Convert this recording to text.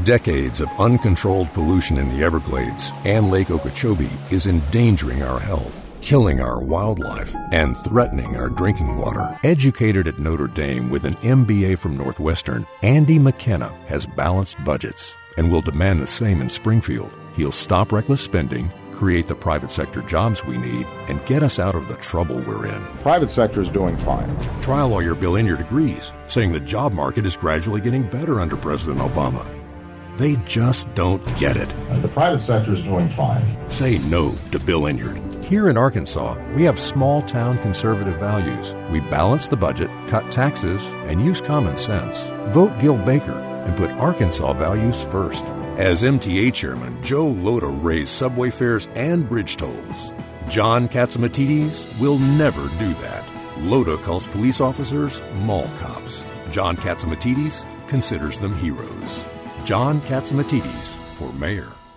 Decades of uncontrolled pollution in the Everglades and Lake Okeechobee is endangering our health, killing our wildlife, and threatening our drinking water. Educated at Notre Dame with an MBA from Northwestern, Andy McKenna has balanced budgets and will demand the same in Springfield. He'll stop reckless spending, create the private sector jobs we need, and get us out of the trouble we're in. Private sector is doing fine. Trial lawyer Bill Inyard agrees, saying the job market is gradually getting better under President Obama. They just don't get it. The private sector is doing fine. Say no to Bill Inyard. Here in Arkansas, we have small-town conservative values. We balance the budget, cut taxes, and use common sense. Vote Gil Baker and put Arkansas values first. As MTA chairman, Joe Lota raised subway fares and bridge tolls. John Catsimatidis will never do that. Lota calls police officers mall cops. John Catsimatidis considers them heroes. John Catsimatidis for mayor.